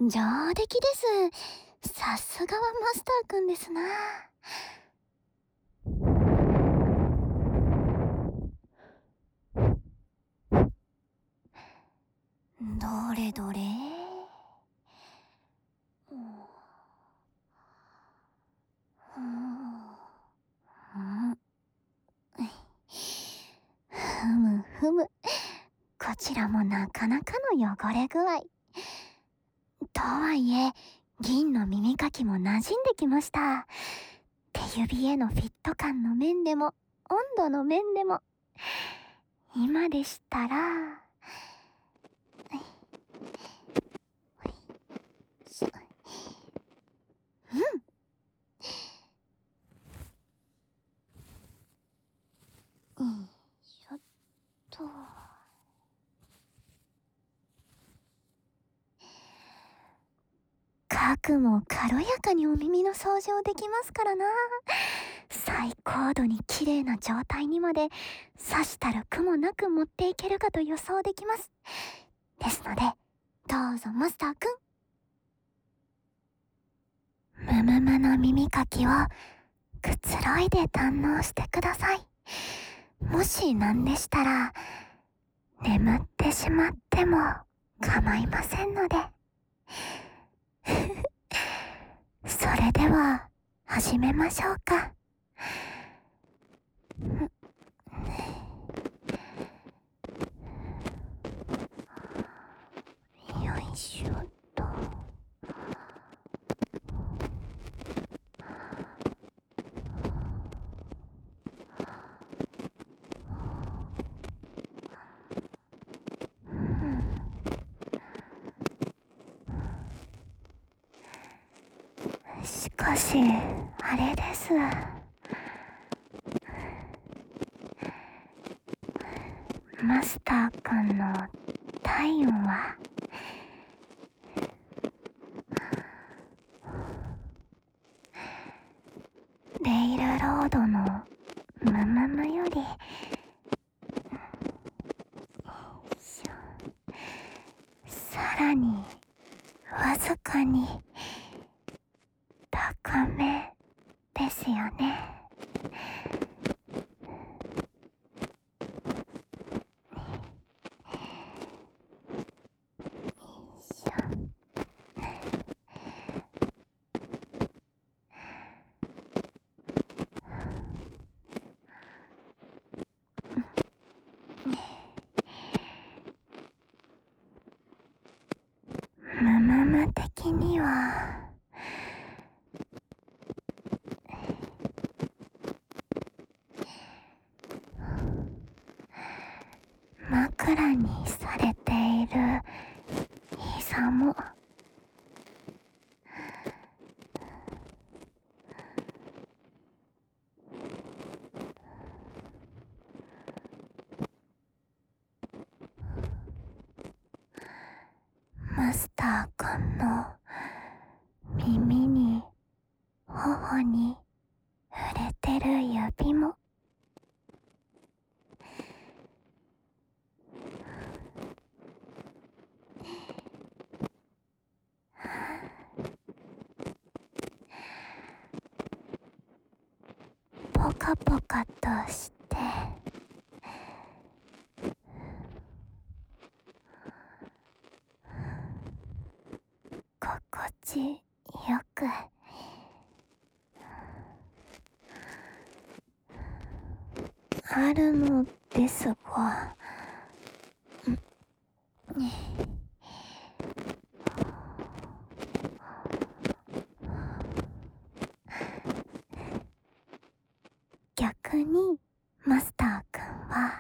上出来です。さすがはマスターくんですな。どれどれ。ふむふむ。こちらもなかなかの汚れ具合。とはいえ、銀の耳かきも馴染んできました。手指へのフィット感の面でも、温度の面でも。今でしたら、うん。よいしょっと。かくも軽やかにお耳の掃除をできますからな。最高度に綺麗な状態にまでさしたる苦もなく持っていけるかと予想できます。ですので、どうぞマスターくん。むむむの耳かきをくつろいで堪能してください。もしなんでしたら、眠ってしまっても構いませんので。それでは始めましょうか。よいしょっと。しかしあれです。マスターくんの体温はレイルロードのムムムよりさらにわずかに高めですよね。ムムム的には枕にされている膝もマスターくんの耳に頬に触れてる指もポカポカとして心地よくあるのですが、逆にマスターくんは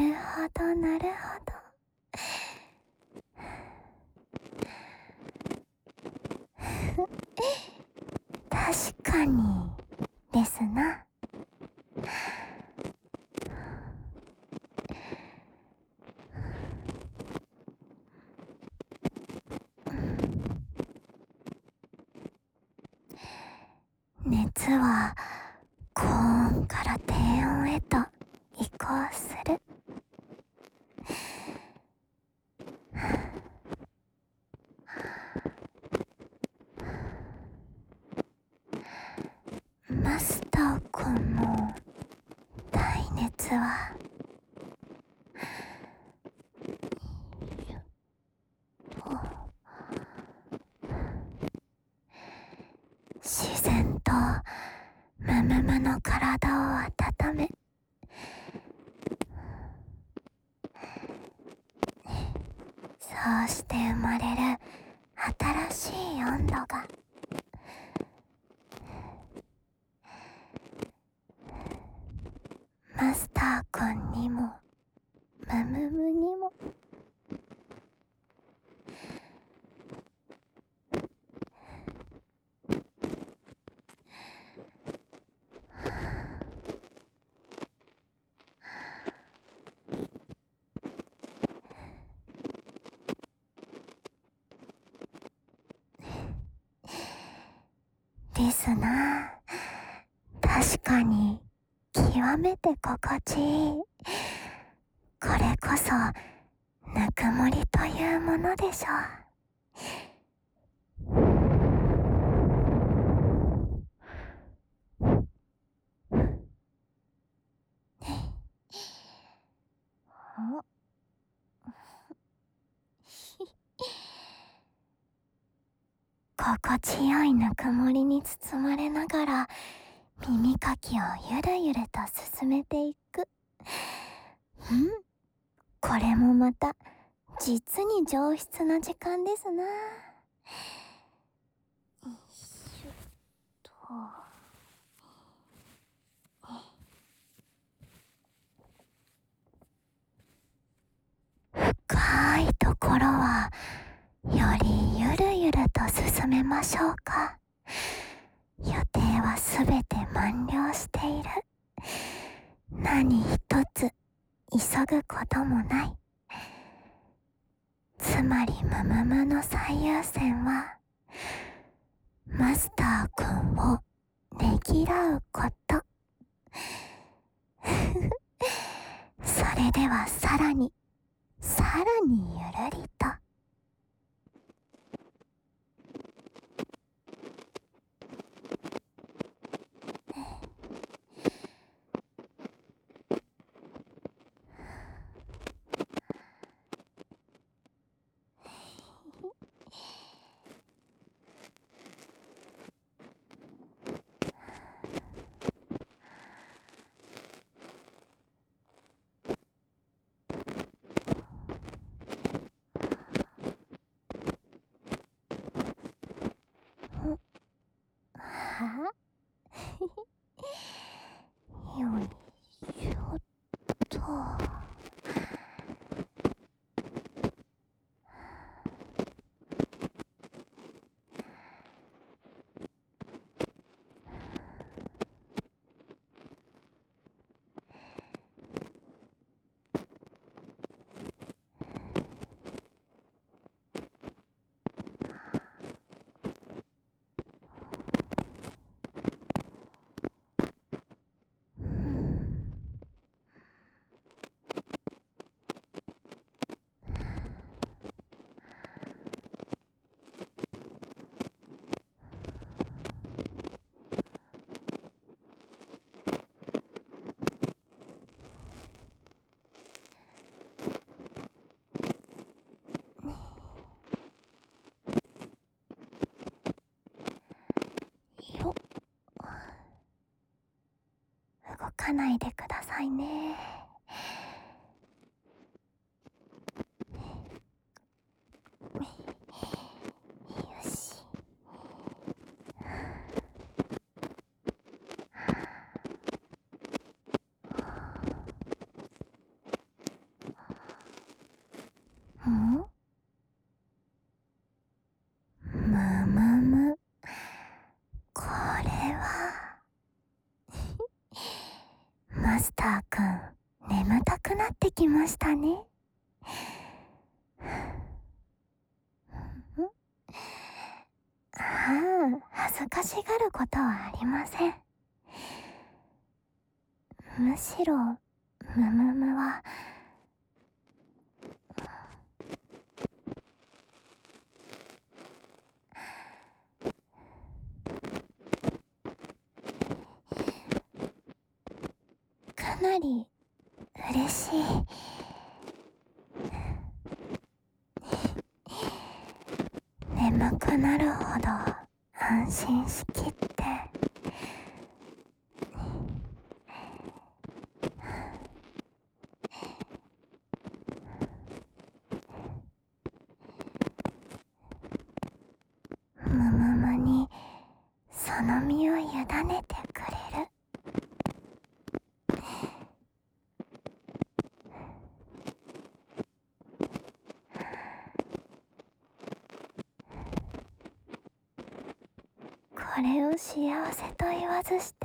るほどなるほど。確かにですな。熱は高温から低温へと移行する。マスター君の耐熱は自然とムムムの体を温め、そうして生まれる新しい温度がマスター君にもムムムにもですな。確かに極めて心地いい。これこそぬくもりというものでしょう。心地よいぬくもりに包まれながら耳かきをゆるゆると進めていく。これもまた実に上質な時間ですな。よいしょっと。深いところはよりゆるゆると進めましょうか。予定はすべて満了している。何一つ急ぐこともない。つまりムムムの最優先はマスター君をねぎらうこと。それではさらにゆるりと。はよいしょっと。よっ。動かないでくださいね。よし。 ん？むむむ。これはマスターくん、眠たくなってきましたね。ん？ああ、恥ずかしがることはありません。むしろ、むむむは、かなり嬉しい。眠くなるほど安心しきって、むむむにその身を委ねてくれる。これを幸せと言わずして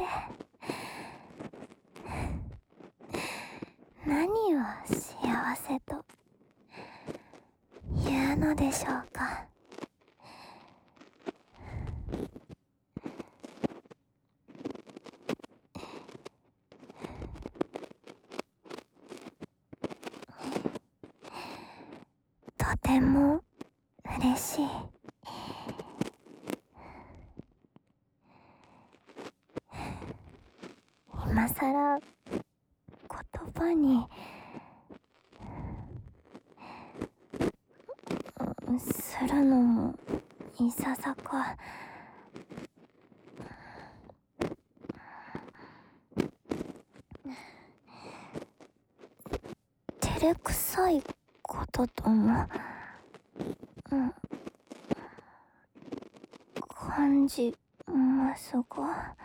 何を幸せと言うのでしょうか。とても嬉しい。今さら言葉にするのもいささか。照れくさいこととも、感じますが、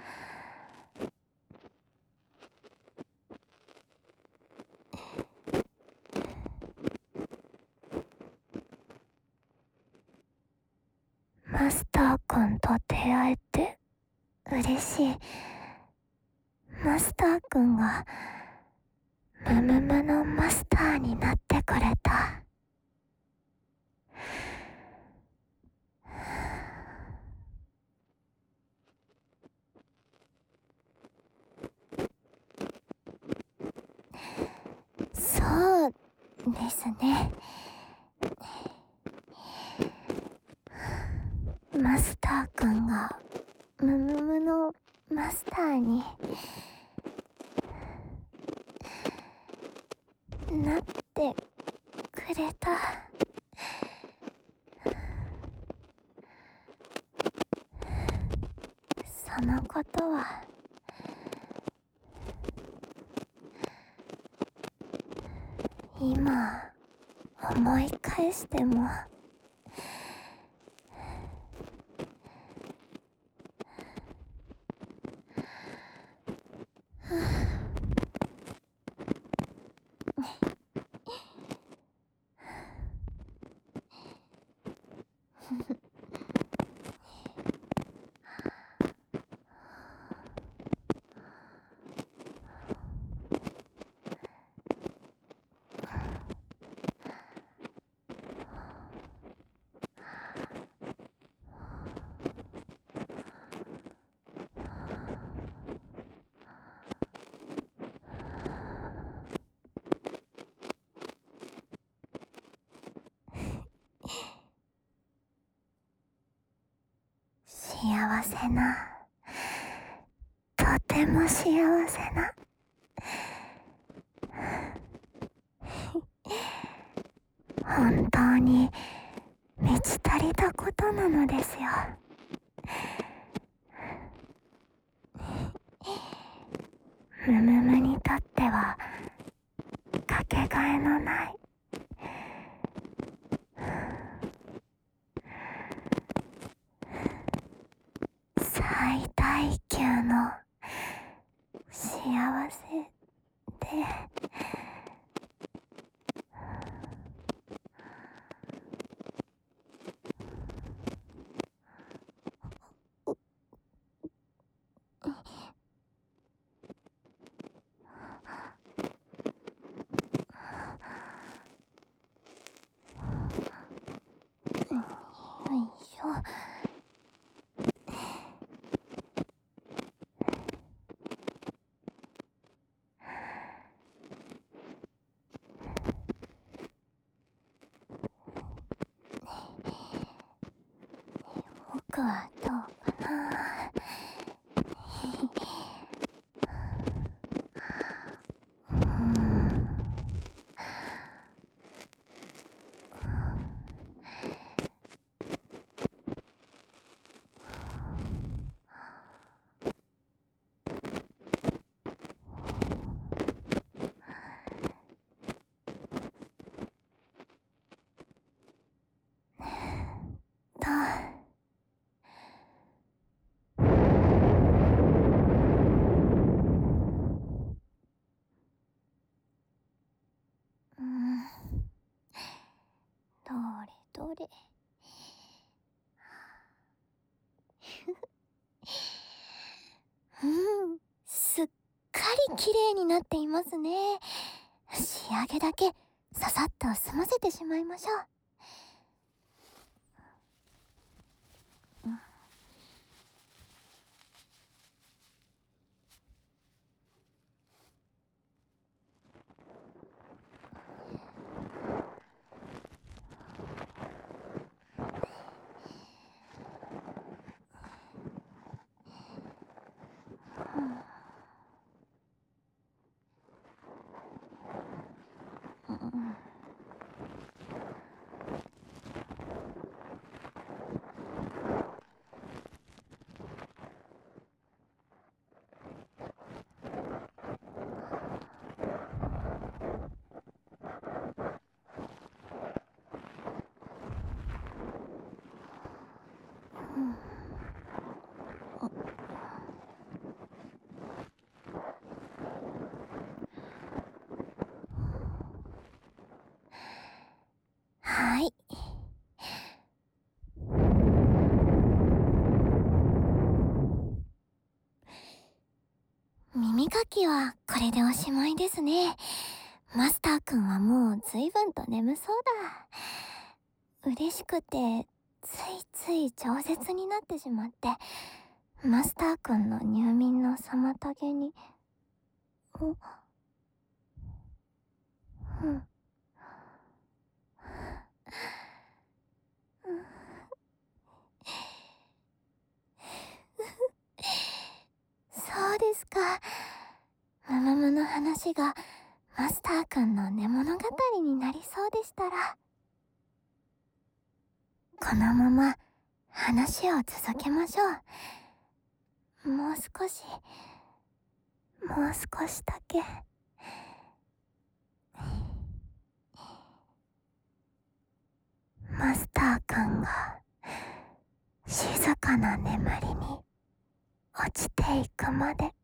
マスターくんと出会えて嬉しい。マスターくんがむむむのマスターになってくれた。そうですね。マスターくんがむむむのマスターになってくれた。そのことは今思い返しても幸せな、とても幸せな本当に満ち足りたことなのですよ。むむむにとってはかけがえのない最大級の幸せで、 はどうかな。どれどれ。すっかり綺麗になっていますね。仕上げだけささっと済ませてしまいましょう。はい。耳かきはこれでおしまいですね。マスターくんはもう随分と眠そうだ。嬉しくてついつい饒舌になってしまって、マスターくんの入眠の妨げに。そうですか。むむむの話がマスターくんの寝物語になりそうでしたら、このまま話を続けましょう。もう少しだけ。マスターくんが静かな眠りに落ちていくまで。